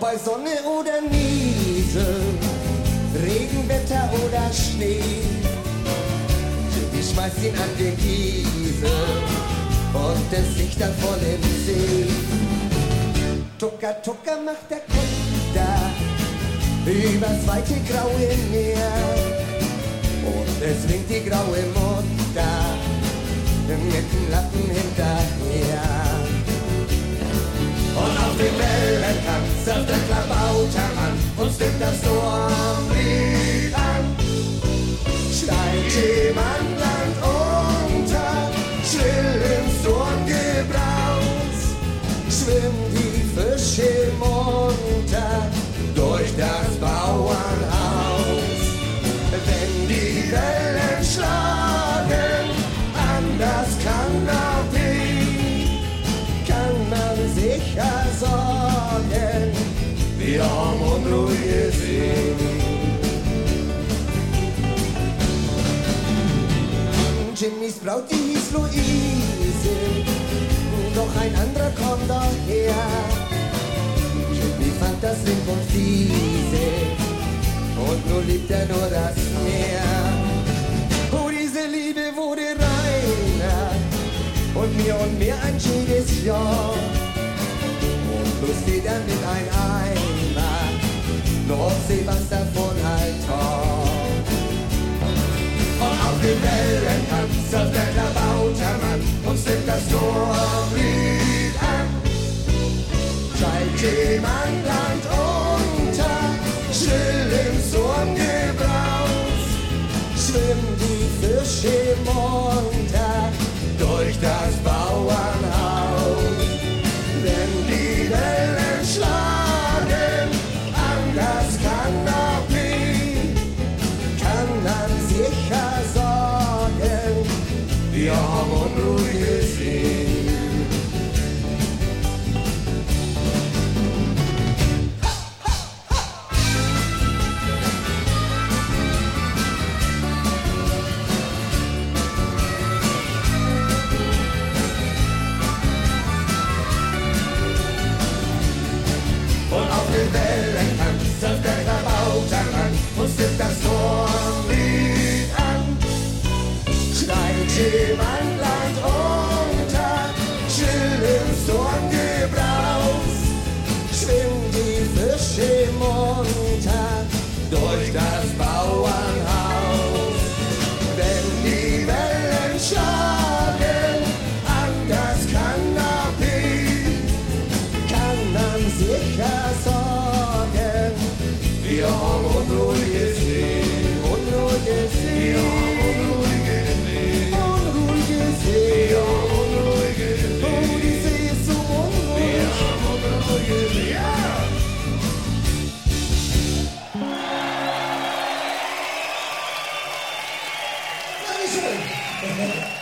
bei Sonne oder Niesel, Regenwetter oder Schnee. Ich schmeiß ihn an den Kiesel und es liegt dann voll im See. Tucker, Tucker macht der Kutter übers weite graue Meer. Und es winkt die graue Mutter mit dem Lappen hinterher. Und auf den Wellenkamm surft der Klabautermann und stimmt das Sturmlied an. Steigt jemand Land unter, schrill im Sturmgebraus, schwimmen die Fische munter durch das Bauernhaus. Wenn die Wellen schlagen an das Kanapee, kann man sicher sorgen, wir haben unruhige See. Jimmys Braut, die hieß Luise, doch ein anderer kommt daher. Jimmy fand das Wind und fiese, und nun liebt er nur das Meer. Oh, diese Liebe wurde reiner, und mehr ein jedes Jahr. Und bloß jeder mit ein Eimer, Nordsee, was davon halt hat. Und auf den Wellenkamm surft der Klabautermann und stimmt das Sturmlied an. Steigt jemand Land unter, schrill im Sturmgebraus, schwimmen die Fische munter durch das Bauernhaus. Wenn die Wellen schlagen an das Kanapee, kann man sicher sagen, wir haben unruhige See. Und auf den Wellenkamm surft der Klabautermann und stimmt das Sturmlied an. Steigt jemand Land unter, schrill im Sturmgebraus, schwimmen die Fische munter durch das Bauernhaus. Wenn die Wellen schlagen an das Kanapee, kann man sicher sorgen, wir haben unruhige See, unruhige See, wir haben unruhige See, unruhige See, wir haben unruhige See, oh, die See ist so unruhig, wir haben unruhige See, ja! Dankeschön!